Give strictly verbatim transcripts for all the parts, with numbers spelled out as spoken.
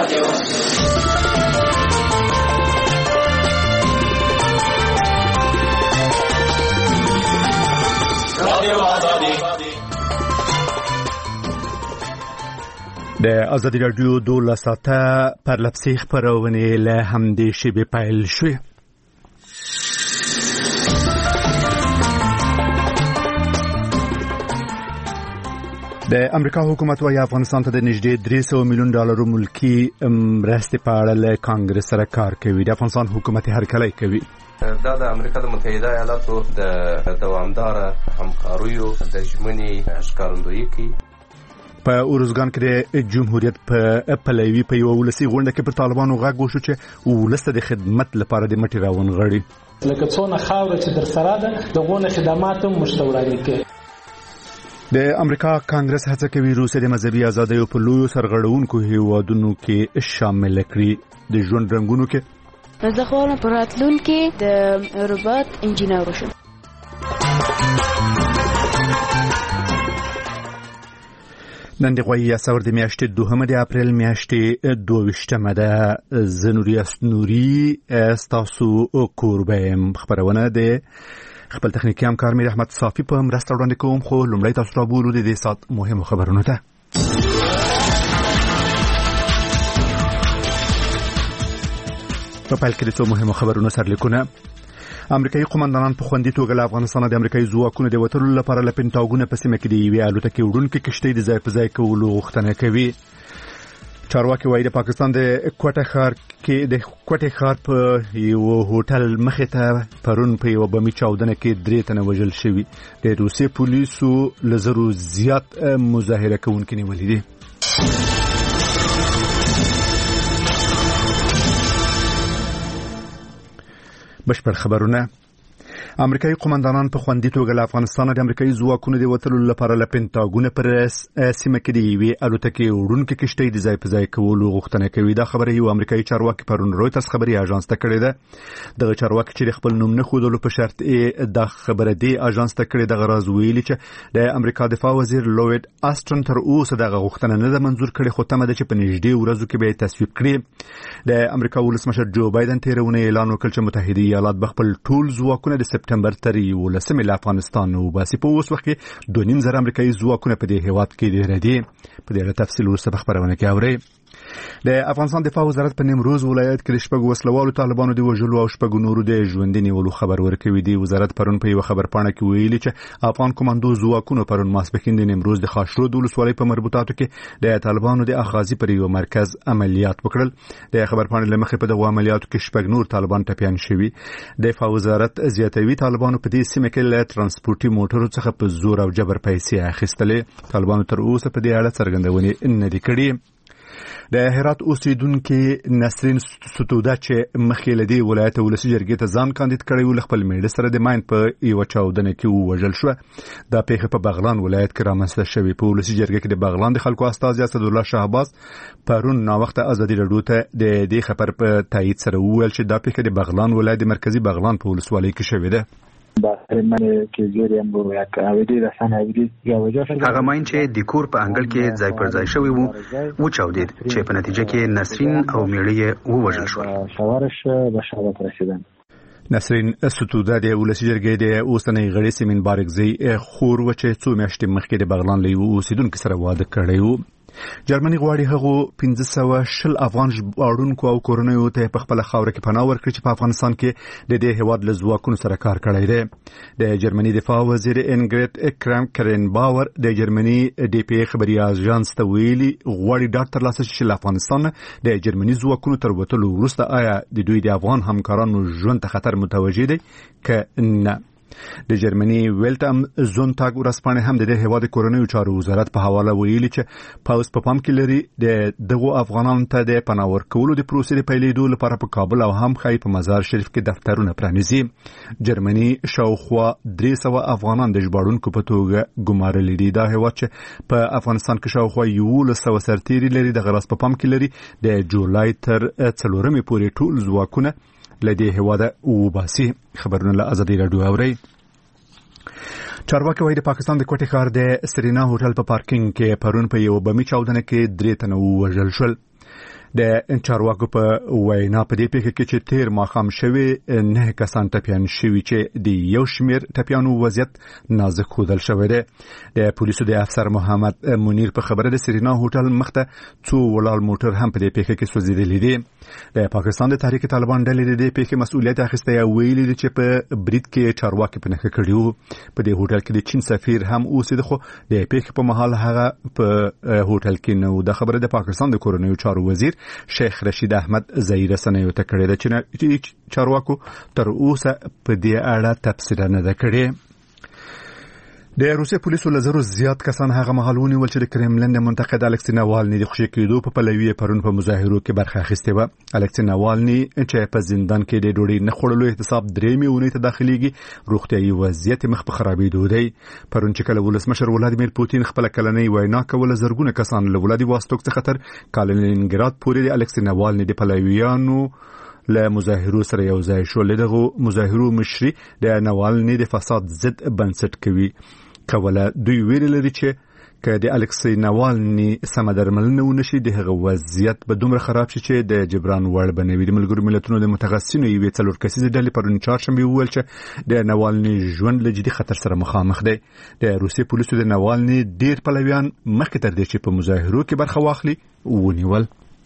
رادیو رادیو آزادی د آزادی رادیو دوله ساعته پرلپسې خپرونې له همدې شیبې پیل شوې. د امریکا حکومت وايي افغانستان ته د نږدې درې سوه میلیون ډالرو ملکی مرستې په اړه له کانګرس سره کار کوي. د افغانستان حکومت هرکلی کوي. دا د امریکا د متحده ایالاتو د دوامداره همکاریو د ژمنې ښکارندویي کوي. په اورزګان کې د جمهوریت په پلوي په یوه ولسي غونډه کې پر طالبانو غږ وشو چې ولس ته د خدمت لپاره د مټې راونغاړي. لکه څونه خاوره چې در سره ده دغونه خدمات هم موږ ته وړاندې کوي. د امریکا کانګرس هڅه کوي روسیه د مذهبي ازادیو په لویو سرغړونکو هیوادونو کې شامل کړي. د ژوند رنګونو کې زه غواړم په راتلونکي د روبوت انجینر وشم. نن د غوي یاسور د میاشتې دوهمه د اپریل میاشتې دوه ویشتمه ده. زه نوري اسنوري تاسو کوربه خبرونه ده. خپل تخنیکی همکار میر احمد صافی په مرسته وړاندې کوم. خو لومړی تاسو ته بولو د دې سات مهمو خبرونو ته. په پیل کې د څو مهمو خبرونو سرلیکونه. امریکایي قومندانان په خوندي توګه له افغانستان د امریکایي ځواکونو د وټلو لپاره له پینټاګون په سیمه کې د یوې الوتکې وړونکې کشتۍ د ځای په ځای کولو غوښتنه کوي. چارواکي وايي د پاکستان د کوټه ښار کې د کوټه ښار په یو هوټل مخې ته پرون په یو بمي چاودنه کې درې تنه وژل شوي. د روسي پولیسو لزرو زیات مظاهره کوونکي نیولي دي. بشپړ خبرونه. امریکایي قومندانان په خوندي توګه له افغانستان د امریکایي ځواکونو د وټلو لپاره له پینټاګون پر سیمه کې د یوې الوتکې وړونکې کشتۍ د ځای په ځای کولو غوښتنه کوي. دا خبره یو امریکایي چارواکي پرون رویټرز خبري اژانس ته کړې ده. دغه چارواکي چې خپل نوم نه ښودلو په شرط د خبره دی اژانس ته کړې. دغه راز ویلي چې د امریکا دفاع وزیر لوید آسټن تر اوسه دغه غوښتنه نه ده منزور کړې، خو تمه ده چې په نږدې ورځو کې به یې تصویب کړي. د امریکا ولسمشر جو بایدن تیرونه اعلان وکړ چې متحده ایالات به خپل ټول ځواکونه د سپټمبر تر یولسمې له افغانستان وباسي. په اوس وخت کې دوه نیم زره امریکایي ځواکونه په دې هیواد کې دي. په دې اړه تفصیل وروسته په خبرونه کې اورئ. د افغانستان دفاع وزارت په نیمروز ولایت کې د شپږو وسلوالو طالبانو د وژلو او شپږو نورو د ژوندي نیولو خبر ورکوي. دی وزارت پرون په یو خبرپاڼه کې ویلي چې افغان کمانډو ځواکونو پرون ماسپښین د نیمروز د خاشرود ولسوالۍ په مربوطاتو کې د طالبانو د اخاذي پر یو مرکز عملیات وکړل. د خبرپاڼې له مخې په دغه عملیاتو کې شپږ نور طالبان ټپیان شوي. د دفاع وزارت زیاتوي طالبانو په دې سیمه کې له ترانسپورتي موټرو څخه په زور او جبر پیسې اخیستلې. طالبانو تر اوسه په دې اړه څرګندونې نه دي کړې. د هرات اوسیدونکو نسرین ستوده چې مخې له دې ولایت ولسی جرګې ته ځان کاندید کړی و، خپل میړه سره د ماین په یو چاودنه کې وژل شو. دا پیښه په بغلان ولایت کې رامنځته شوې. په ولسی جرګې کې د بغلان د خلکو استازي اسد الله شهباز پرون نا وخت ازادي رادیو ته د دې خبر په تایید سره وویل چې دا پیښه د بغلان ولایت د مرکزی بغلان په ولسوالۍ کې شوې ده. هغه ماین چې د کور په انګل کې ځای پر ځای شوی وو و چاودید چې په نتیجه کې نسرین او میړه یې ووژل شول. نسرین ستوده د ولسی جرګې د اوسنۍ غړي سیمین بارګزی خور و چې څو میاشتې مخکې د بغلان له اوسیدونکو سره واده کړی و. جرمني غواړي هغه پنځه سوه شل افغان ژباړونکو او کورنیو ته په خپل خاور کې پناه ورکړي چې په افغانستان کې د دې هیواد له ځواکونو سره کار کړی دی. د جرمني دفاع وزیر انګریټ اکرام کرن باور د جرمني ډي پی خبري اژانس ته ویلي غواړي ډاکټر لاسه چې له افغانستان د جرمني ځواکونو تر وټلو وروسته آیا د دوی د افغان همکارانو ژوند ته خطر متوجه دی که نه. د جرمني ویلټم زونتاګ ورسپانه هم د هیواد کورنیو چارو وزارت په حواله ویلي چې پاوس په پام کې لري د دغه افغانانو ته د پناه ورکولو د پروسې د پیلېدو لپاره په کابل او هم خای په مزار شریف کې دفترونه پرانیزي. جرمني شاوخوا درې سوه افغانان د ژباړونکو په توګه ګمارلي دي. دا هیواد چې په افغانستان کې شاوخوا یولس سوه سرتیري لري د غرض په پام کې لري د جولای تر څلورمې پورې ټول ځواکونه لدې هواده وباسي. خبرونه له ازادي رادیو اوري. چارواکي وايي د پاکستان د کوټه ښار د سرینا هوټل په پارکینګ کې پرون په یو بمي چاودنه کې درې تنه وژل شول. د چارواکو په وینا په دې پیښه کې چې تیر ماخام شوی نه کسان ټپیان شوی چې د یو شمیر ټپیانو وضعیت نازک خودل شوی دی. د پولیسو د افسر محمد منیر په خبره د سرینا هوټل مخته څو ولاړ موټر هم په دې پیښه کې سوځیدلی دي. د پاکستان د تحریک طالبان ډلې د دې پیښې مسؤلیت اخیسته یا ویلي دي چې په برید کې چارواکي په نښه کړي وو. په دې هوټل کې د چین سفیر هم اوسېده خو د پیښې په مهال هغه په هوټل کې نه و. د خبره د پاکستان د کورنیو چارو وزیر شیخ رشید احمد ظهیر رسنیو ته کړې ده چې چارواکو تر اوسه په دې اړه تفسیر نه ده کړې. د روسي پولیسو لزرو زیات کسان هغه مهال ونیول چې د کرملین د منتقد الکسی ناوالني د خوشی کېدو په پلوي پرون په مظاهرو کې برخه اخیسته و. الکسی ناوالني چې په زندان کې د ډوډۍ نه خورلو احتساب درې میونې ته داخليږي روغتيایي وضعیت مخ په خرابېدو دی. پرون چې کله ولسمشر ولادیمیر پوتین خپل کلنۍ وینا کوله زرګونه کسان له ولادي واستوک څخه تر کالینینګراد پورې د الکسی ناوالني د پلویانو له مظاهرو سره یو ځای شول. دغه مظاهرو مشري د ناوالني د فساد ضد بنسټ کوي کوله. دوی ویل لري چې که د الکسی ناوالني سم درملنه ونشي د هغه وضعیت به دومره خراب شي چې د جبران وړ بنوي. د ملګرو ملتونو د متخصصینو یوې څلور کسیزې ډلې پرون چهارشنبه وویل چې د ناوالني ژوند له جدي خطر سره مخامخ دی. د روسي پولیسو د ناوالني ډیر پلویان مخکې تر دې چې په مظاهرو کې برخه واخلي ونیول.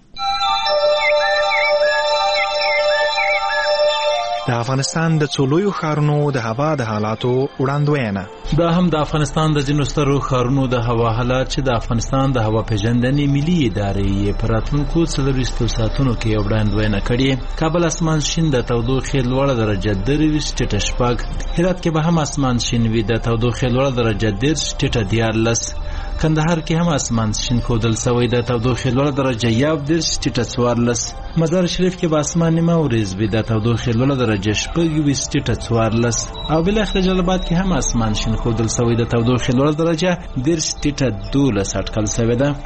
د افغانستان د څولویو ښارونو د هوا د حالاتو وړاندوینه. دا هم د افغانستان د ځینو سترو ښارونو د هوا حالات چې د افغانستان د هوا پیژندنې ملي ادارې یې په راتلونکو څلوېښتو ساعتونو کې یو وړاندوینه کړې. کابل اسمان شین د تودوخې لوړه درجه درویشت ټیټه شپږ. هرات کې به هم اسمان شین وي د تودوخې لوړه درجه دېرش ټیټه دیارلس. کندهار کې هم اسمان شین ښودل شوی د تودوخې لوړه درجه یو دېرش ټیټه څوارلس. مزار شریف کې به اسمان نیمه ورځ وي د تودوخې لوړه درجه شپږ ویشت ټیټه څوارلس. او بالاخره جلال آباد کې هم اسمان شین ښودل شوی د تودوخې لوړه درجه دېرش ټیټه دولس اټکل شوې ده.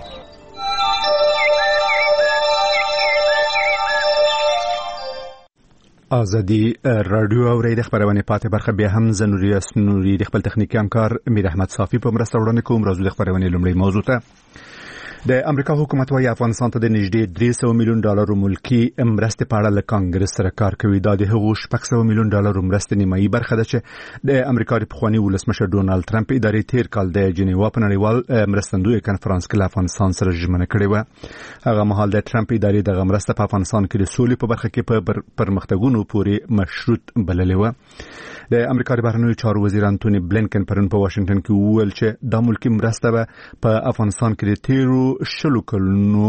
ازادي رادیو اوري د خبرونه پاتې برخه به هم زنوري اسنوري د خپل تخنیکی همکار میر احمد صافي په مرسته وړاندې کوم. راځو د خبرونه لومړی موضوع ته. د امریکا حکومت وايي افغانستان ته د نږدې درې سوه میلیون ډالر ملکی مرستې په اړه له کانګرس سره کار کوي. دا د هغو شپږ سوه میلیون ډالر مرستې نیمایي برخه ده چې د امریکا د پخواني ولسمشر ډونالد ټرمپ ادارې تیر کال د جنیوا په نړیوال مرستندوی کنفرانس کې له افغانستان سره ژمنه کړې و. هغه مهال د ټرمپ ادارې د مرسته په افغانستان کې د سولې په برخه کې په پرمختګونو پورې مشروط بللې و. د امریکا د بهرنیو چارو وزیر انټونی بلینکن پرون په واشنگټن کې وویل چې د ملکی مرسته به په افغانستان کې د تیرو شلو کلونو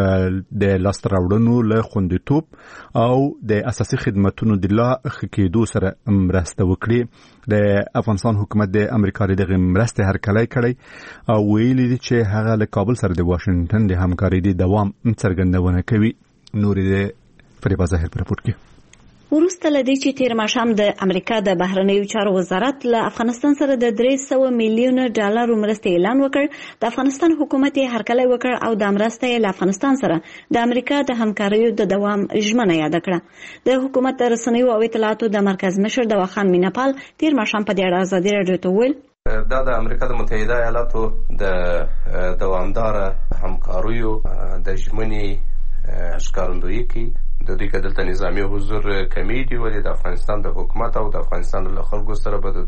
د لاس راوړنو له خوندیتوب او د اساسي خدماتو د لا ښه کېدو سره مرسته وکړي. د افغانستان حکومت د امریکا د مرستې هرکلی کړی او ویلي دي چې هغه له کابل سره د واشنگټن د همکارۍ د دوام څرګندونه کوي. نورې د فریبا ظاهر پر راپور کې وروسته لدی چې تیر ماښام د امریکا د بهرنیو چارو وزارت له افغانستان سره د درې سوه میلیون ډالر مرستې اعلان وکړ. د افغانستان حکومت یې هرکلی وکړ او د مرستې له افغانستان سره د امریکا د همکاریو د دوام ژمنه یاد کړه. د حکومت د رسنیو او اطلاعاتو د مرکز مشر دواخان میناپال تیر ماښام په دې اړه ازادي رادیو ته وویل دا د امریکا د متحده ایالاتو د دوامدار همکاریو د ژمنې ښکارندویي کوي. د دې کې دلته نظامی حضور کمیټي ولې د افغانستان د حکومت او د افغانستان له خلکو سره به د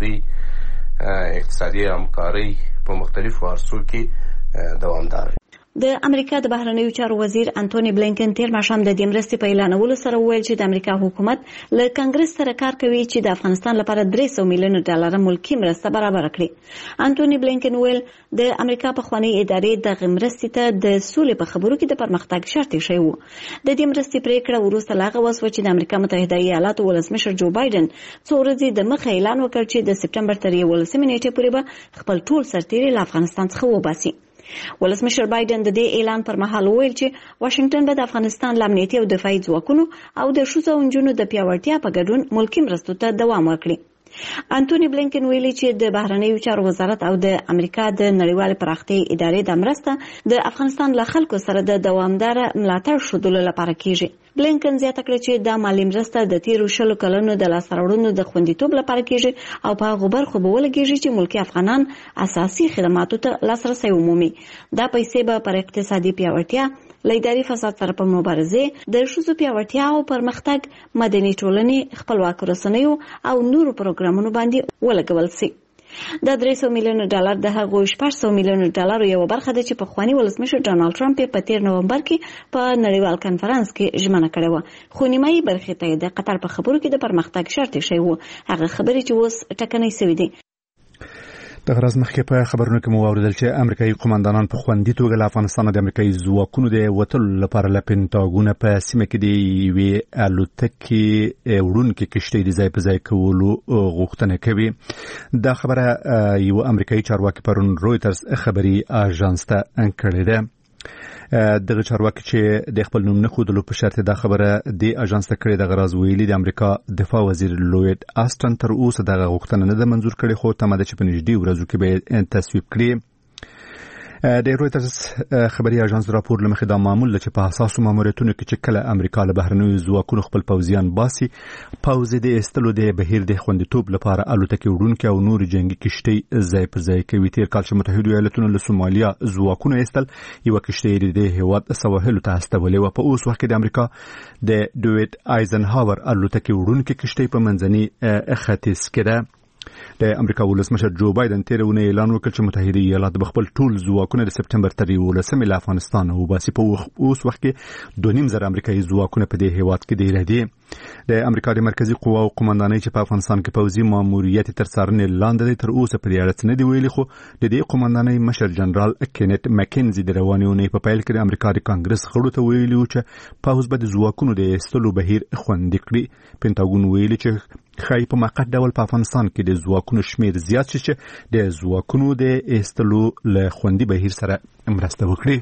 دې اقتصادي همکارۍ په مختلفو عرصو کې دوامدار. د امریکا د بهرنیو چارو وزیر انټونی بلینکن تیر ماښام د دې مرستې په اعلانولو سره وویل چې د امریکا حکومت له کانګرس سره کار کوي چې د افغانستان لپاره درې سوه میلیون ډالر ملکی مرسته برابر کړي. انټونی بلینکن ویل د امریکا پخواني ادارې د مرستې ته د سولې په خبرو کې د پرمختګ شرط شوی و. د دې مرستې پریکړه وروسته لاغه وسوه چې د امریکا متحده ایالاتو ولسمشر جو بایدن څو ورځې د مخه اعلان وکړ چې د سپټمبر تر یولسمې نیټې پورې به خپل ټول سرتیري له افغانستان څخه وباسي. ولسمشر بایدن د دې اعلان پر مهال ویل چې واشنگټن به د افغانستان له امنیتي او دفاعي ځواکونو او د ښځو او نجونو د پیاوړتیا په ګډون ملکی مرستو ته دوام ورکړي. انټونی بلینکن ویلي چې د بهرنیو چارو وزارت او د امریکا د نړیوال پراختیا ادارې د مرسته د افغانستان له خلکو سره د دوامدار ملاتړ شودلو لپاره کیږي. بلینکن زیاته کړه چې د مالی مرسته د تیرو شلو کلونو د لاسته راوړنو د خوندیتوب لپاره کیږي او په هغو برخو به ولګیږي چې ملکی افغانان اساسي خدماتو ته لاسرسی ومومي. دا پیسې به پر اقتصادي پیاوړتیا، له اداري فساد سره په مبارزه د ښځو پیاوړتیا او پرمختګ مدني ټولنې خپلواک رسنیو او نورو پروګرامونو باندې ولګول شي. د درې سوه میلیونو ډالر د هغو شپږ سوه میلیونو ډالرو یو برخه ده چې پخواني ولسمشر ډانلډ ټرمپ په تیر نومبر کې په نړیوال کنفرانس کې ژمنه کړې وه، خو نیمایي برخې ته د قطر په خبرو کې د پرمختګ شرط شوی و، هغه خبرې چې اوس ټکنۍ شوې دي. د غرض مخکې په خبرونو کې مو واوریدل چې امریکایي قوماندانان په خوندي توګه له افغانستان د امریکایي ځواکونو د وتلو لپاره له پینټاګونه په سیمه کې د یوې الوتکې وړونکې کشتۍ د ځای په ځای کولو غوښتنه کوي. دا خبره یو امریکایي چارواکي پرون رویټرز خبري اژانس ته کړې ده. دغه چارواکي چې د خپل نوم نه ښودلو په شرط دا خبره د اژانس ته کړې. د غرض ویلي د امریکا دفاع وزیر لوید آسټن تر اوسه دغه غوښتنه نه ده منظور کړې، خو تمه ده چې په نږدې ورځو کې به تصویب کړي. د رویټرز خبري اژانس راپور لمخې دا معمول چې په اساسو ماموریتونو کې چې کله امریکا له بهرنیو ځواکونو خپل پوځیان باسي، پوځ د استلو د بهیر د خوندیتوب لپاره الوتکې وړونکې او نور جنگي کشتۍ ځای پر ځای کوي. تیر کال چې متحده ایالاتونو له سومالیا ځواکونو استل، یو کشتۍ د هیواد سواحلو ته استولې و. په اوس وخت کې د امریکا د ډویټ آیزنهاور الوتکې وړونکې کشتۍ په منځني ختیځ کې ده. د امریکا ولسمشر جو بایدن تیر اونۍ اعلان وکړ چې متحده ایالات به خپل ټول ځواکونه د سپټمبر تر یولسمې له افغانستان وباسي. په اوس وخت کې دوه نیم زره امریکایي ځواکونه په دې هیواد کې ډیر دي. د امریکا د مرکزی قواو قومندانۍ چې په افغانستان کې پوځي ماموریت تر څارنې لاندې دی، تر اوسه په دې اړه څه نه دی ویلي، خو د دې قومندانۍ مشر جنرال کینیت مکینزي د روانې اونۍ په پیل کې د امریکا د کانګرس غړو ته ویلي و چې پوځ به د ځواکونو د ایستلو بهیر خوندي کړي. پینټاګون ویلي چې خای په موقت ډول په افغانستان کې د ځواکونو شمیر زیات شي چې د ځواکونو د ایستلو له خوندي بهیر سره مرسته وکړي.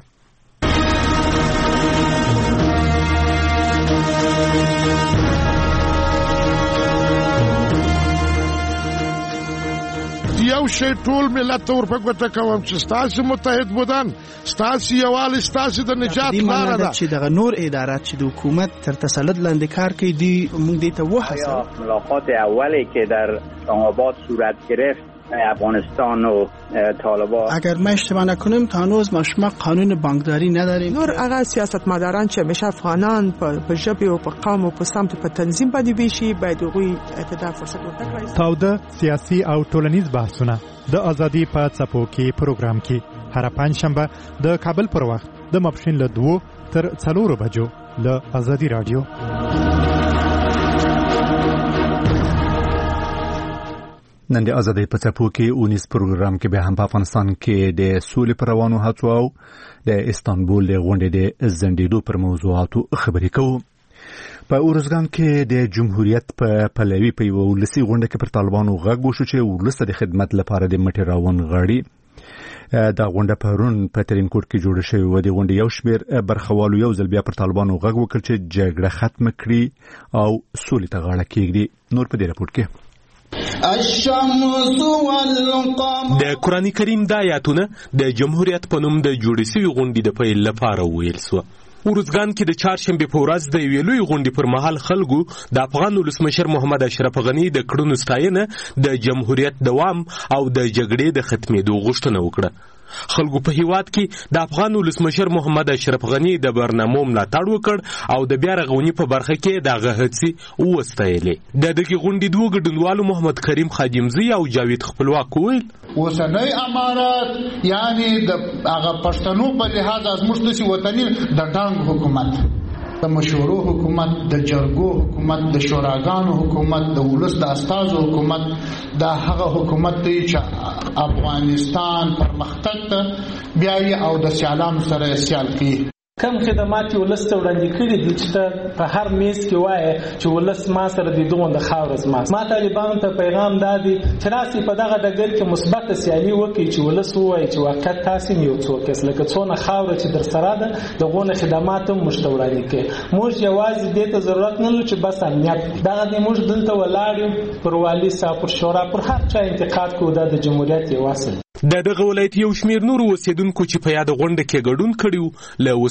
یو شی ټول ملت ته ورپګوته کوم چې ستاسو متحد بودن، ستاسو یووالی، ستاسو د نجات لاره ده. چې دغه نور ادارات چې د حکومت تر تسلط لاندې کار کوي، دی موږ دې ته وهڅوو. ملاقات اولی که در آباد صورت گرفت افغانستان و طالبان، اگر ما اشتباه نکنیم تا هنوز ما شما قانون بانکداری نداریم. نور هغه سیاستمداران چې همیشه افغانان په ژبه او په قوم او په سمت په تنظیم باندې ویشي، باید هغوی ته فرصت ورکړي. تاوده سیاسي او ټولنیز بحثونه د ازادي په څپو کې پروګرام کې هر پنځشنبه د کابل پر وخت د ماپښین له دوه تر څلورو بجو له ازادي رادیو. نن د ازادۍ په څپو کې اونیس پروګرام کې به هم په افغانستان کې د سولې پر روانو هڅو او د استانبول د غونډې د زندیدو پر موضوعاتو خبرې کوو. په اورزګان کې د جمهوریت په پلوي په یو ولسي غونډه کې پر طالبانو غږ وشو چې ولس د خدمت لپاره د مټي راون غړي. دا غونډه پرون په ترینکوټ کې جوړه شوې و. د غونډې یو شمېر برخوالو یو ځل بیا پر طالبانو غږ وکړ چې جګړه ختم کړي او سولې ته غاړه کېږدي. نور په دې راپور کې د قرآن کریم د آیاتونه د جمهوریت په نوم د جوړې شوې غونډې د پیل لپاره ویل شوه. ورځګان کې د چهارشنبې په ورځ د یوې لویې غونډې پر مهال خلکو د افغان ولسمشر محمد اشرف غني د کړنو ستاینه، د جمهوریت دوام او د جګړې د ختمېدو غوښتنه وکړه. خلکو په هیواد کې د افغان ولسمشر محمد اشرف غني د برنامو ملاتړ وکړ او د بیا رغونې په برخه کې دغه هڅې وستایلې. د دغې غونډې دوه ګډونوالو محمد کریم خادمزی او جاوید خپلواک ویل اوسنۍ امارات یعنی د هغه پښتنو په لحاظ زموږ د وطني د ډنګ حکومت، د مشورو حکومت، د جرګو حکومت، د شوراګانو حکومت، د ولس د استازو حکومت، دا هغه حکومت دی چې افغانستان پرمختګ ته بیایي او د سیالانو سره سیال کوي. کم خدمات ولس ته وړاندې کړي دي چې په هر میز کې وایي چې ولس ما سره د دوه د خاور زما ما طالبان ته پیغام دادي چې راسي په دغه ډګر کې مثبت سیالي وکړي، چې ولس وایي چې واقعیت تاسو یو څوک اس لکه څونه خاور چې در سره ده دغه خدمات هم مشتوړاني کوي. موږ یوازې دې ته ضرورت نه لرو چې بس امنیت دغه دې موږ دلته ولاړ پر والي صاحب پر شورا پر هر چا انتقاد کوو د جمهوریت یو اصل. د دغه ولایت یو شمیر نور اوسیدونکو چې په یاد غونډه کې ګډون کړیو له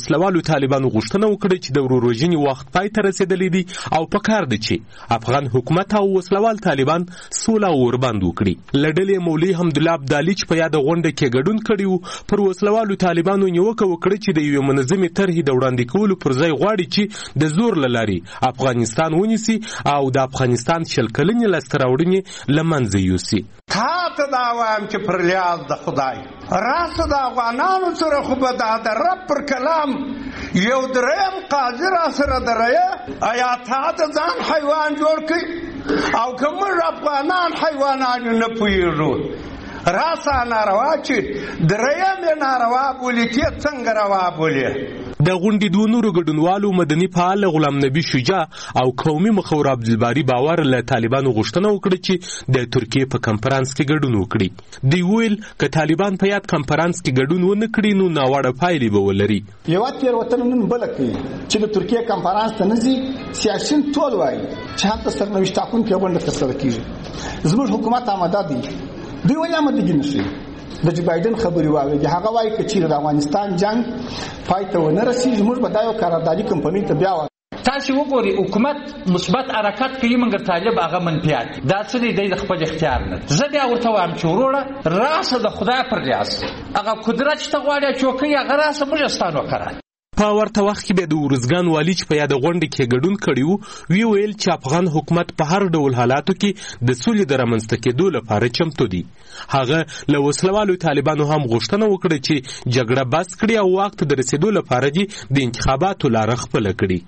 وسلوالو طالبانو غوښتنه وکړه چې د ورورژنې وخت پای ته رسیدلی دی او پکار دی چې افغان حکومت او وسلوال طالبان سوله ورباند وکړي. له ډلې مولوي حمدالله ابدالي چې په یاده غونډه کې ګډون کړی و پر وسلوالو طالبانو نیوکه وکړه چې د یوې منظمې طرحې د وړاندې کولو پر ځای غواړي چې د زور له لارې افغانستان ونیسي او د افغانستان شل کلنې لاسته راوړنې له منځه یوسي. تا ته دا وایم چې پر لیاز د خدای راسه د افغانانو سره خو به دا د رب پر کلام یو دریم قاضي را سره درایه آیا تا د ځان حیوان جوړ کړي او که موږ افغانان حیوانان نه پوهېږو راسه ناروا چې دریم یې ناروا بولي ته څنګه روا بولي. د غونډې دوه نورو ګډونوالو مدني فعال غلام نبی شجاع او قومي مخور عبدالباري باور له طالبانو غوښتنه وکړه چې د ترکیې په کنفرانس کې ګډون وکړي. دی ویل که طالبان په یاد کنفرانس کې ګډون ونه کړي نو ناوړه پایلې به ولري. یو تېروتنه نن بله کوي چې د ترکیې کنفرانس ته نه ځي. سیاسیون ټول وایي چې هلته سرنوشت ټاکونکې غونډه ترسره کېږي. زموږ حکومت آماده دی. دوی ولې آمادګي نشي؟ د جو بایدن خبري واوري هغه وايي چې د افغانستان جنگ پای ته ونه رسیږي موږ به دا یو قراردادي کمپنۍ ته بیا تاسو وګورئ حکومت مثبت حرکت کوي مګر طالب هغه منفیات دا څه دی د خپل اختیار نه. زه بیا ورته وایم چې وروړه راسه د خدای پر ریاض هغه قدرت چې ته غواړې چوکۍ هغه راسه موږ ستانو کړه. په ورته وخت کې به د ورزګان والی چې په یاد غونډه کې ګډون کړي وو وی ویل چې افغان حکومت په هر ډول حالاتو کې د سولې د رامنځته کېدو لپاره چمتو دی. هغه له وسلوالو طالبانو هم غوښتنه وکړه چې جګړه بس کړي او وخت د رسیدو لپاره د انتخاباتو لاره خپله کړي.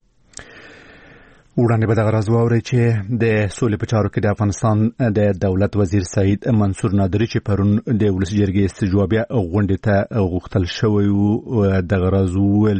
وړاندې به دغه راز واورئ چې د سولې په چارو کې د افغانستان د دولت وزیر سعید منصور نادري چې پرون د ولسي جرګې استجوابیه غونډې ته غوښتل شوی و دغه راز وویل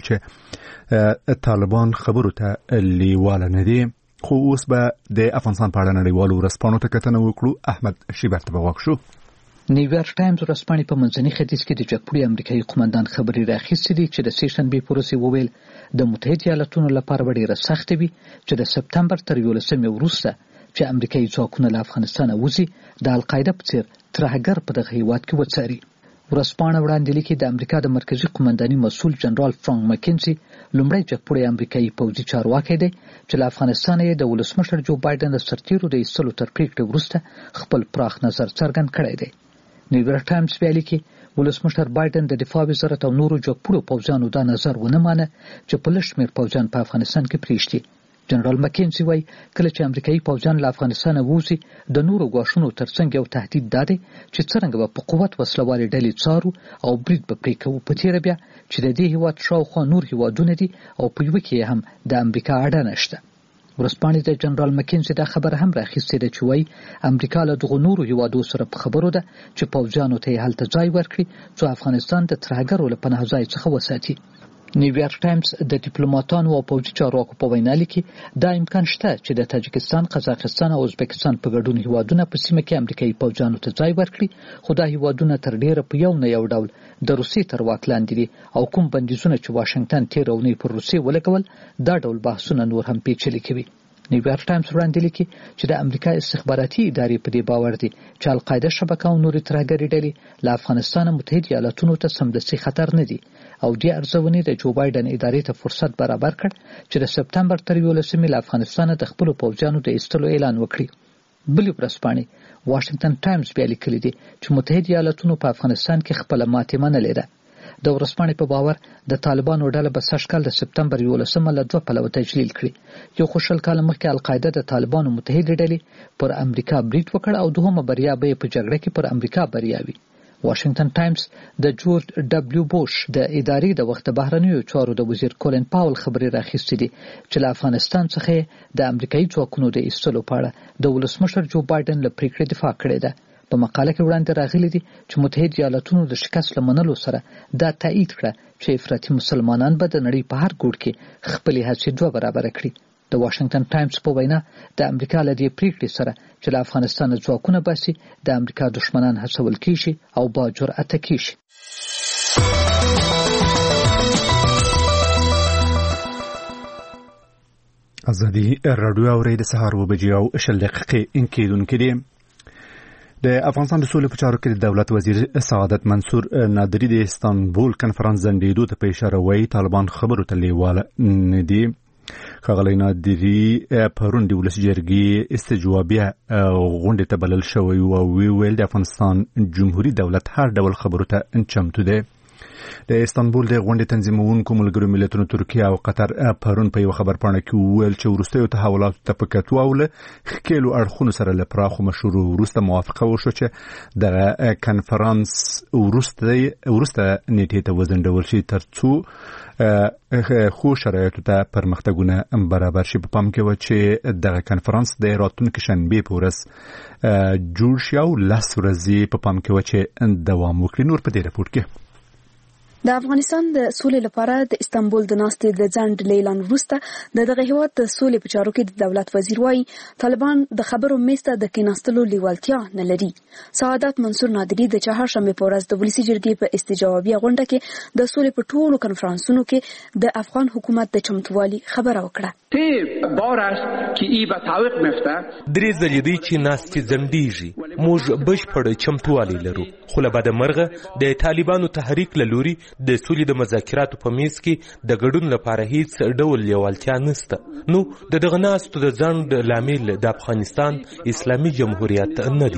چې طالبان خبرو ته لیواله نه دي. خو اوس به د افغانستان په اړه نړیوالو ورځپاڼو ته کتنه وکړو. احمد شیبر ته به غوږ شو. نیویارک ټایمز ورځپاڼې په منځني ختیځ کې د جګپوړي امریکایي قومندان خبري راخیستې دي چې د سې شنبې په ورځ وویل د متحده ایالاتونو لپاره به ډېره سخته وي چې د سپتمبر تر یولسمې وروسته چې امریکایي ځواکونه له افغانستانه وځي د القاعده په څېر ترهګر په دغه هیواد کې وڅاري. ورځپاڼه وړاندې لیکي د امریکا د مرکزي قومنداني مسؤل جنرال فرانک مکینزي لومړی جګپوړی امریکایي پوځي چارواکی دی چې له افغانستانه یې د ولسمشر جو بایدن د سرتیرو د ایستلو تر پریکړې وروسته خپل پراخ نظر څرګند کړی دی. نیویارک ټایمز بیا لیکي ولسمشر بایدن د دفاع وزارت او نورو جګپوړو پوځیانو دا نظر ونه مانه چې په لږ شمېر پوځیان په افغانستان کې پرېږدي. جنرال مکینزي وایي کله چې امریکایي پوځیان له افغانستانه ووځي د نورو ګواښونو ترڅنګ یو تهدید دا دی چې څرنګه به په قوت وسلوالې ډلې څارو او برید به پرې کوو. په تېره بیا چې د دې هېواد شاوخوا نور هېوادونه دي او په یوه کې هم د امریکا اډه نشته. ورځپاڼې د جنرال مکینزي دا خبره هم راخیستې ده چې وایي امریکا له دغو نورو هېوادو سره په خبرو ده چې پوځیانو ته یې هلته ځای ورکړي څو افغانستان د ترهګرو له پناه ځای څخه وساتي. نیویارک ټایمز د ډیپلوماټانو او پوځي چارواکو په وینا لیکي دا امکان شته چې د تاجکستان، قزاقستان او ازبکستان په ګډون هیوادونه په سیمه کې امریکایي پوځیانو ته ځای ورکړي، خو دا هیوادونه تر ډیره په یو نه یو ډول د روسیې تر واک لاندې دي او کوم بندیزونه چې واشنگټن تېره اونۍ پر روسیې ولګول دا ډول بحثونه نور هم پیچلي کوي. نیویارک ټایمز وړاندې لیکي چې د امریکا استخباراتي ادارې په دې باور دي چې القاعده شبکه او نورې ترهګرې ډلې له افغانستانه متحده ایالاتونو ته سمدستي خطر نه دي او دې ارزونې د جو بایدن ادارې ته فرصت برابر کړ چې د سپتمبر تر یولسمې له افغانستانه د خپلو پوځیانو د ایستلو اعلان وکړي. بلې ورځپاڼې واشنگټن ټایمز بیا لیکلي دي چې متحده ایالاتونو په افغانستان کې خپله ماتې منلې ده. د ورځپاڼې په باور د طالبانو ډله به سږ کال د سپتمبر یولسمه له دوه پلوه تجلیل کړي. یو خو شل کاله مخکې القاعده د طالبانو متحدې ډلې پر امریکا برید وکړ او دوهمه بریا به یې په جګړه کې پر امریکا بریا وي. واشنگټن ټایمز د جورج ډبلیو بوش د ادارې د وخت بهرنیو چارو د وزیر کولن پاول خبرې راخیستې دي چې له افغانستان څخه د امریکایي ځواکونو د ایستلو په اړه د ولسمشر جو بایدن له پریکړې دفاع کړې ده. په مقاله کې وړاندې راغلي دي چې متحده ایالاتونو د شکست له منلو سره دا تایید کړه چې افراطي مسلمانان به د نړۍ په هر ګوټ کې خپلې هڅې دوه برابره کړي. د واشنگټن ټایمز په وینا د امریکا له دې پریکړې سره چې له افغانستانه ځواکونه باسي د امریکا دښمنان هڅول کیږي او با جرأته کیږي. ازادي راډیو اوري د سهار و بجې او شل دقیقې ان کېدونکې دي. د افغانستان د سولې په چارو کې د دولت وزیر سعادت منصور نادری د استانبول کنفرانس ځنډېدو ته په اشاره وایي طالبان خبرو ته لیواله نه دي. ښاغلی نادري پرون د ولسي جرګې استجوابیه غونډې ته بلل شوی او ویل د افغانستان جمهوریت دولت هر ډول خبرو ته چمتو دی. د استانبول د غونډې تنظیمونکو ملګرو ملتونو ترکیه او قطر پرون په یو خبرپاڼه کې وویل چې وروستیو تحولاتو ته په کتو او له ښکېلو اړخونو سره له پراخو مشورو وروسته موافقه وشوه چې دغه کنفرانس وروسته نیټې ته وځنډول شي تر څو خو شرایطو ته پرمختګونه برابر شي. په پام کې و چې دغه کنفرانس د راتلونکي شنبې په ورځ جوړ شي او لس ورځې په پام کې و چې دوام وکړي. نور په دې راپور کې د افغانستان د سولې لپاره د استانبول د ناستې د ځنډ اعلان وروسته د دغه هیواد د سولې په چارو کې د دولت وزیر وايي طالبان د خبرو میسته د کېناستلو لیوالتیا نه لري. سعادت منصور نادری د چهارشنبه په ورځ د ولسي جرګې په استجوابیه غونډه کې د سولې په ټولو کنفرانسونو کې د افغان حکومت د چمتووالي خبره وکړه. تی بار است که ای به تعویق میفته درې ځلې دی چې ناستې ځنډیږي. موږ بشپړ چمتووالی لرو خو له بده مرغه د طالبانو تحریک له لوري د سولې د مذاکراتو په میز کې د ګډون لپاره هیڅ ډول لیوالتیا نشته. نو د دغه ناستو د ځنډ لامل د افغانستان اسلامي جمهوریت نه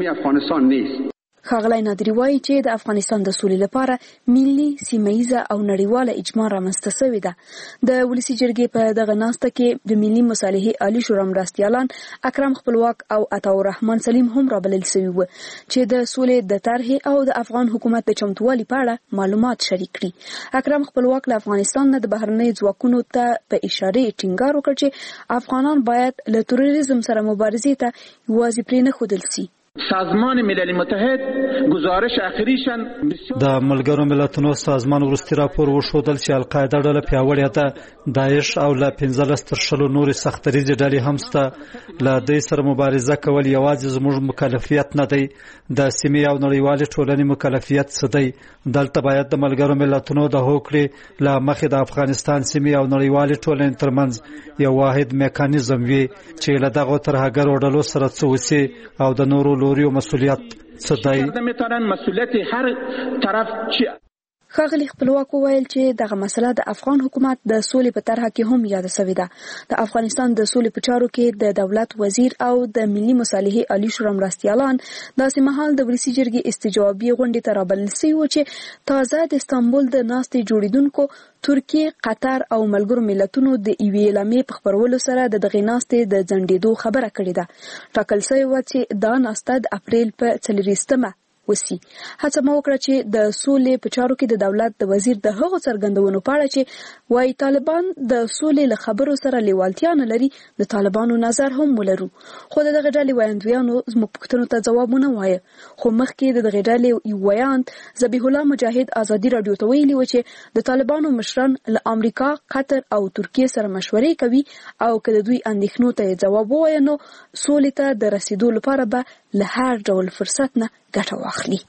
دی. ښاغلی نادری وایي چې د افغانستان د سولې لپاره ملي سیمهیزه او نړیواله اجماع رامنځته شوې ده. د ولسي جرګې په دغه ناسته کې د ملي مصالحې عالی شورا مرستیالان اکرم خپلواک او عطاالرحمن سلیم هم رابلل شوي وو چې د سولې د طرحې او د افغان حکومت د چمتووالي په اړه معلومات شریک کړي. اکرم خپلواک له افغانستان نه د بهرنیو ځواکونو ته په اشاره ټینګار وکړ چې افغانان باید له تروریزم سره مبارزې ته یوازې پرې نه ښودل شي. سازمان ملل متحد گزارش اخیریشان د ملګرو ملتونو سازمان وروستي راپور وښودل چې القاعده ډله پیاوړې ده. داعش او له پنځلس تر شلو نورې سختریزې ډلې هم شته. له دوی سره مبارزه کول یوازې زموږ مکلفیت نه دی، د سیمې او نړیوالې ټولنې مکلفیت څه دی. دلته باید د ملګرو ملتونو د هوکړې له مخې د افغانستان سیمې او نړیوالې ټولنې ترمنځ یو واحد میکانیزم وي چې له دغو ترهګرو ډلو سره څه وشي او د نورو لوریو مسؤلیت څه دی. مسؤلیت هر طرف چی ښاغلی خپلواک وویل چې دغه مسله د افغان حکومت د سولې په طرحه کې هم یاد شوې ده. د افغانستان د سولې په چارو کې د دولت وزیر او د ملي مصالحې عالی شورا مرستیالان داسې مهال د ولسي جرګې استجوابي غونډې ته رابلل شوي وو چې تازه د استانبول د ناستې جوړیدونکو ترکیه، قطر او ملګرو ملتونو د یوې اعلامیې په خپرولو سره د دغې ناستې د ځنډېدو خبره کړې ده. ټاکل شوې وه چې دا ناسته د اپریل په څلوېښتمه وسی. هڅه مو وکړه چې د سولې په چارو کې د دولت د وزیر د هغو څرګندونو په اړه چې وايي طالبان د سولې له خبرو سره لیوالتیا نه لري د طالبانو نظر هم ولرو. خو دغه ډلې وایندویانو زموږ پوښتنو ته ځواب ونه وایه. خو مخکې د دغه ډلې یو وایند ذبیح الله مجاهد ازادي رادیو ته ویلي و چې د طالبانو مشران له امریکا، قطر او ترکیه سره مشورې کوي او که د دوی اندېښنو ته ځواب ووایه نو سولې ته د رسیدو لپاره به له هر ډول فرصت نه ګټه واخلي.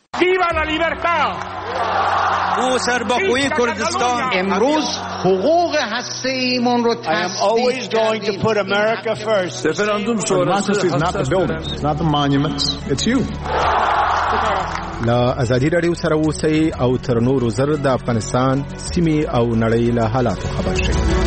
او سرباخوی کردستان امروز حقوق هسته‌ایمون رو تصدیق کردیم. Referendum sonrası not the buildings, not the monuments, it's you. لا ازادي رادیو سره اوسئ او تر نورو زر د افغانستان سیمې او نړۍ له حالاتو خبر شئ.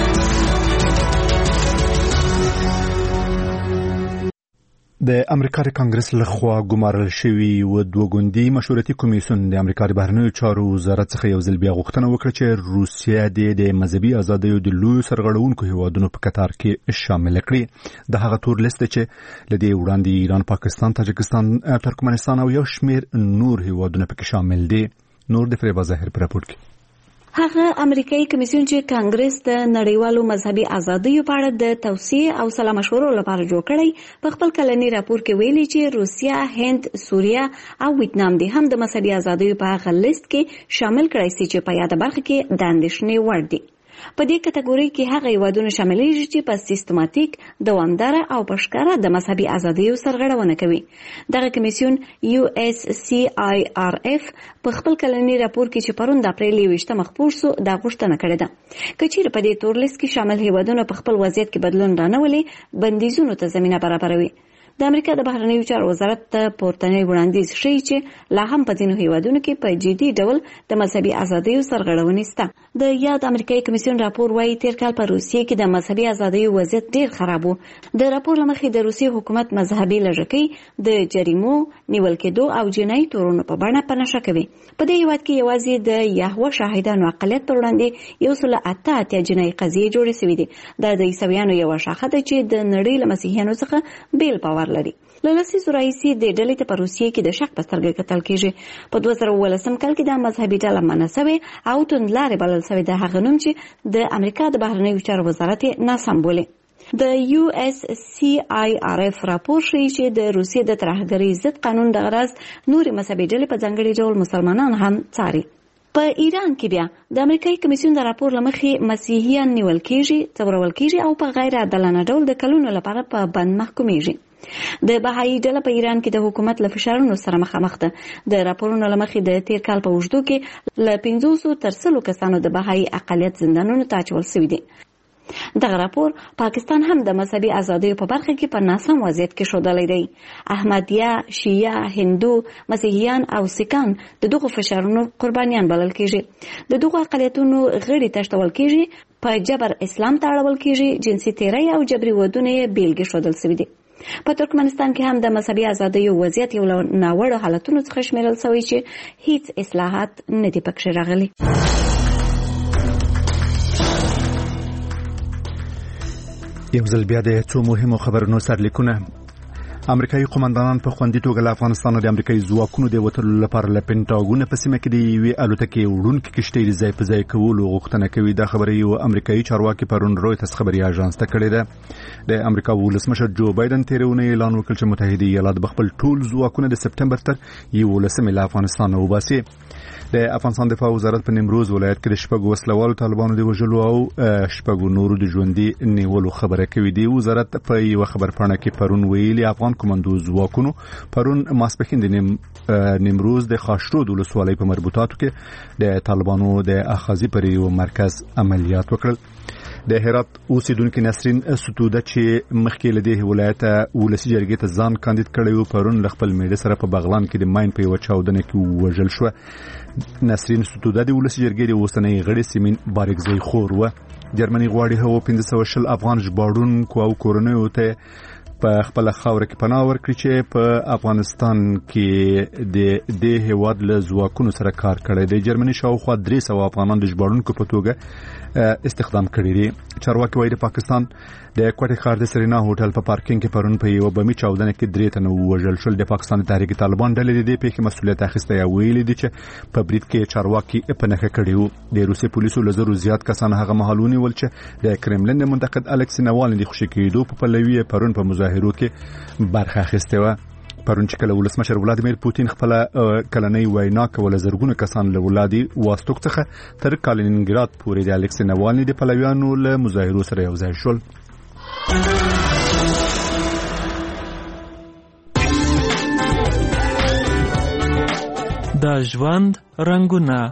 د امریکا د کانګرس لخوا ګمارل شوی و دوه ګوندي مشورتي کمیسیون د امریکا د بهرنیو چارو وزارت څخه یو ځل بیا غوښتنه وکړه چې روسیه د مذهبي ازادیو د لوی سرغړونکو هیوادونو په قطار کې شامل کړي. د هغه تور لیست چې لدې وړاندې ایران، پاکستان، تاجکستان، ترکمنستان او یو شمیر نور هیوادونه پکې شامل دي. نور د فریبا ظاهر پر راپور کې هغه امریکایي کمیسیون چې کانګرس د نړیوالو مذهبي ازادیو په اړه د توصیه او سلا مشورو لپاره جوړ کړی په خپل کلنی راپور کې ویلي چې روسیا، هند، سوریه او ویتنام دي هم د مذهبي ازادیو په هغه لیست کې شامل کړای شي چې په یاده برخه کې د اندېښنې وړ دي. په دې کټګوري کې هغه هیوادونه شاملېږي چې په سیستماتیک، دوامداره او په ښکاره د مذهبي ازادیو سرغړونه کوي. دغه کمیسیون یو اس سی آی آر اف په خپل کلنی راپور کې چې پرون د اپریل یوویشتمه خپور شو دا غوښتنه کړې ده که چیرې په دې تور لیست کې شامل هیوادونه په خپل وضعیت کې بدلون رانهولي، بندیزونو ته زمینه برابروي. د امریکا د بهرنیو چارو وزارت ته پورتنی وړاندیز ښیي چې لا هم په ځینو هیوادونو کې په جدي ډول د مذهبي ازادیو سرغړونې شته. د یاد امریکایي کمیسیون راپور وایي تیر کال په روسیې کې د مذهبي ازادیو وضعیت ډیر خراب و. د راپور له مخې د روسیې حکومت مذهبي لږکۍ د جریمو، نیول کېدو او جنایي تورونو په بڼه په نښه کوي. په دې هیواد کې یوازې د یهوه شاهدانو اقلیت پر وړاندې یو سل اته اتیا جنایي قضیې جوړې شوې دي. دا د عیسویانو یوه شاخه ده چې د نړۍ له مسیحیانو څخه بیل باور لري. له لسیزو راهیسې دې ډلې ته په روسیې کې د شک په سترګه کتل کېږي. په دوه زره اوولسم کال کې دا مذهبي ډله منع سوې او توندلارې بلل سوې د هغه نوم چې د امریکا د بهرنیو چارو وزارت یې ناسم بولي. د یو اس سی آی آر اف راپور ښیي چې د روسیې د ترهګرۍ ضد قانون د غرض نورې مذهبي ډلې په ځانګړي ډول مسلمانان هم څاري. په ایران کې بیا د امریکایي کمیسیون د راپور له مخې مسیحیان نیول کېږي، ځورول کېږي او په غیر عادلانه ډول د کلونو لپاره په بند محکومیږي. د بهایي ډله په ایران کې د حکومت له فشارونو سره مخامخ ده. د راپورونو له مخې د تیر کال په اوږدو کې له پنځوسو تر سلو کسانو د بهایي اقلیت زندانونو ته اچول شوي دي. دغه راپور پاکستان هم د مذهبي ازادیو په برخه کې په ناسم وضعیت کې ښودلی دی. احمدیه، شیعه، هندو، مسیحیان او سیکان د دغو فشارونو قربانیان بلل کېږي. د دغو اقلیتونو غړي تښتول کېږي، په جبر اسلام ته اړول کېږي، جنسي تیری او جبري ودونه یې بیلګې ښودل شوي دي. په ترکمنستان کې هم د مذهبي ازادیو وضعیت یو له ناوړو حالتونو څخه شمیرل شوی چې هیڅ اصلاحات نه دي پکښې راغلي. یو ځل بیا د څو مهمو خبرونو سرلیکونه. امریکایي قومندانان په خوندي توګه له افغانستان د امریکایي ځواکونو د وټلو لپاره له پینټاګون په سیمه کې د یوې الوتکې وړونکې کشتۍ د ځای په ځای کولو غوښتنه کوي. دا خبره یو امریکایي چارواکي پرون رویټرز خبري اژانس ته کړې ده. د امریکا ولسمشر جو بایدن تیر اونۍ اعلان وکړ چې متحده ایالات به خپل ټول ځواکونه د سپټمبر تر یولسمې له افغانستان وباسي. د افغانستان دفاع وزارت په نیمروز ولایت کې د شپږو وسلوالو طالبانو د وژلو او شپږو نورو د ژوندي نیولو خبره کوي. دی وزارت په یو خبرپاڼه کې پرون ویلي افغان کمانډو ځواکونو پرون ماسپښین د نیم نیمروز د خاشرود ولسوالۍ په مربوطاتو کې د طالبانو د اخاذي پر یو مرکز عملیات وکړل. د هرات اوسیدونکو نسرین ستوده چې مخکې له دې ولایت ولسی جرګې ته ځان کاندید کړی و پرون ل خپل میډه سره په بغلان کې د ماین په یو چاودنه کې وژل شو. نسرین ستوده د ولسی جرګې د اوسنۍ غړي سیمین بارکزی خور و. جرمني غواړي هو پنځه سوه شل افغان ژباړونکو او کورنیو ته په خپل خاور کې پناه ورکړي چې په افغانستان کې د دې هیواد له ځواکونو سره کار کړی دی. جرمني شاوخوا درې سوه افغانان د ژباړونکو په توګه استخدام کړي دي. چارواکي وايي د پاکستان د کوټې ښار د سرینا هوټل په پارکینګ کې پرون په یو بمي چاودنه کې درې تنه وژل شول. د پاکستان تحریک طالبان ډلې د دې پیښې مسؤلیت اخیستی او ویلي دي چې په برید کې چارواکي په نښه کړي وو. د روسي پولیسو له زرو زیات کسان هغه مهال ونیول چې د کرملین د منتقد الکسی ناوالني د خوشي کېدو په پلوي پرون په مظاهرو کې برخه اخیسته و. پرون چې کله ولسمشر ولادیمیر پوتین خپل کلنۍ وینا کوله زرګونه کسان له ولادي واستوک څخه تر کالینینګراد پورې د الکسی ناوالني د پلویانو له مظاهرو سره یو ځای شول. د ژوند رنگونه.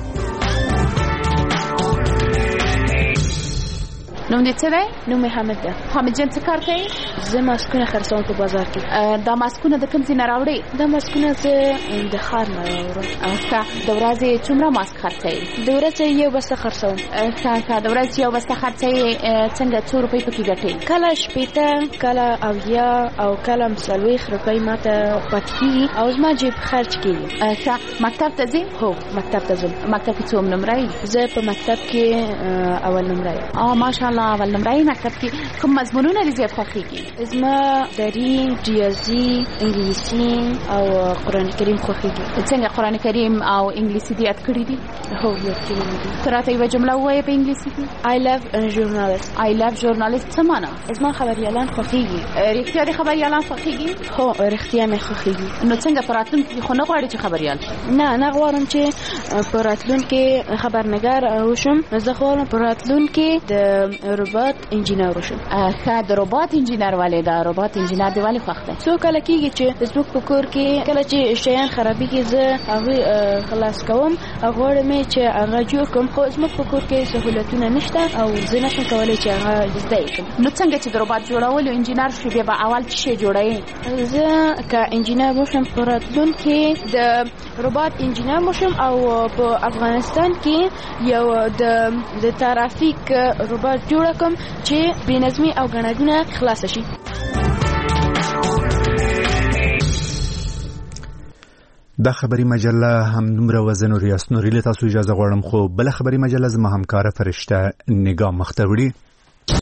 نوم دې څه دی؟ نوم مې حامد ده. حامد جان څه کار کوي؟ زه ماسکونه خرڅوم په بازار کې. دا ماسکونه د کوم ځای نه راوړې؟ دا ماسکونه زه د ښار نه راوړم. ښه، د ورځې څومره ماسک خرڅوې؟ د ورځې یو بسته خرڅوم. ښه ښه، د ورځې یو بسته خرڅوې څنګه څو روپۍ پکې ګټې؟ کله شپېته، کله اویا او کله څلوېښت روپۍ ماته پاتې کېږي او زما جیب خرچ کېږي. ښه، مکتب ته ځې؟ هو، مکتب ته ځم. مکتب کې څوم نمره یې؟ زه په مکتب کې اول نمره یم. ماشاءالله، اول نمره یې. مکتب کې کوم مضمونونه دې زیات خوښېږي؟ زما دري، ریاضي، انګلیسي او قرآن کریم خوښېږي. څنګه قرآن کریم او انګلیسي دې یاد کړي دي؟ هو، یاد کړي دي. ته راته یوه جمله ووایه په انګلیسي کې. I love journalists. I love journalists څه معنا؟ زما خبریالان خوښېږي. رښتیا دې خبریالان خوښېږي؟ هو، رښتیا مې خوښېږي. نو څنګه په راتلونکي کې خو نه غواړې چې خبریال شې؟ نه، نه غواړم چې په راتلونکي خبرنګار وشم. زه غواړم په راتلونکي د روبوټ انجینر وشم. ښه، د روبوټ انجینر ولې؟ ولې دا روبوت انجینر دی ولې خوښ دی؟ څو کله کېږي چې زموږ په کور کې کله چې شیان خرابېږي زه هغوی خلاص کوم او غواړم چې هغه جوړ کړم، خو زموږ په کور کې سهولتونه نشته او زه نشم کولی چې هغه زده یې کړم. نو څنګه چې د روبوت جوړولو انجینر شو بیا به اول څه شی جوړوي؟ زه که انجینر وشم په راتلونکي د روبوت انجینر وشم او په افغانستان کې یو د د ترافیک روبوت جوړ کړم چې بې نظمي او ګڼهګونه خلاصه شي. دا خبری مجله هم دومره وزن او ریاست نوري له تاسو اجازه غواړم، خو بل خبری مجله زما همکار فرشته نگاه مخته وړي.